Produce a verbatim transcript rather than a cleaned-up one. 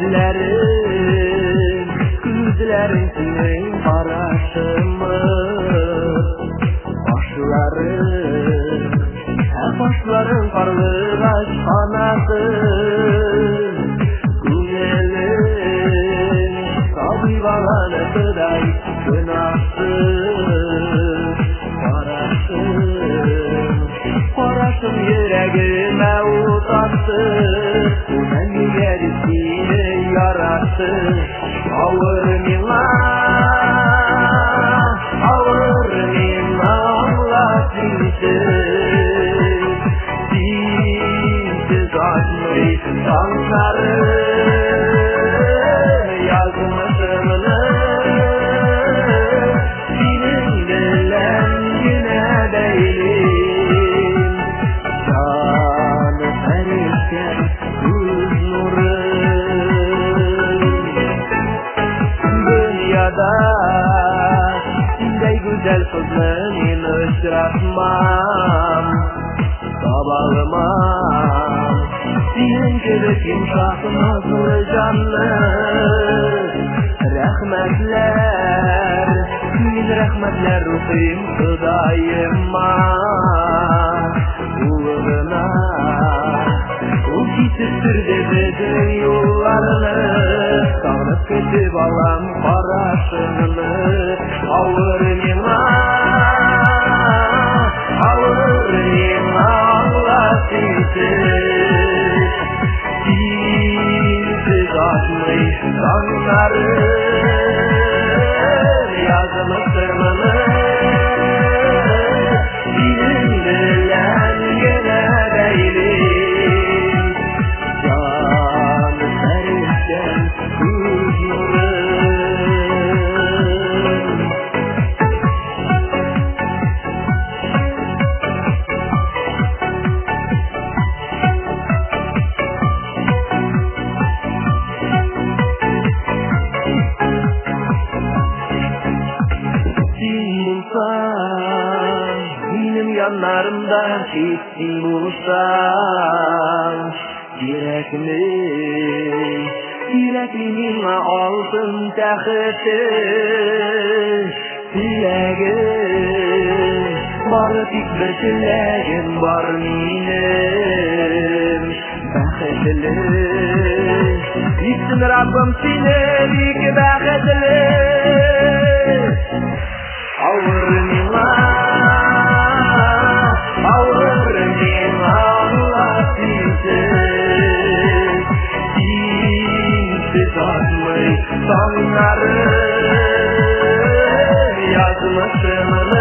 gözlerin, gözlerin senin karışımı, başların, hep başların karlıraş kanatı, güzelin, tabi balanı kıday günahsın, karasın, karasın yüreğime utattı, sen gerisini yarattı, ağır mina, ağır mina anlatırsın, dinsiz açmış sankarı, yazmışımını, senin bilen yine değilim, canı perişan göz nuru. Dünyada sendey güzel kızını uçratmam, sabahlamam, senin gibi yumşak nazlı canlı. Rahmetler, min rahmetler ruhim Hüdayıma, uğruna o gittirdi bizim yollarını, sağlık kötü balam karasını, ağır nima, ağır nima anlatırsın, dinsiz açmış sankarı, yazmışımını, senin bilen yine değilim, canı perişan göz nuru. Sen bulsan, benim yanlarımda hiç sen bulsan, yürekli, yürekliğin altın tahtı, dileğim, bari tek bir dileğim var benim, baxtli, etsin Rabbim seni bek baxtli. Ağır nima, ağır nima anlatırsın, dinsiz açmış sanları, yazmışımını,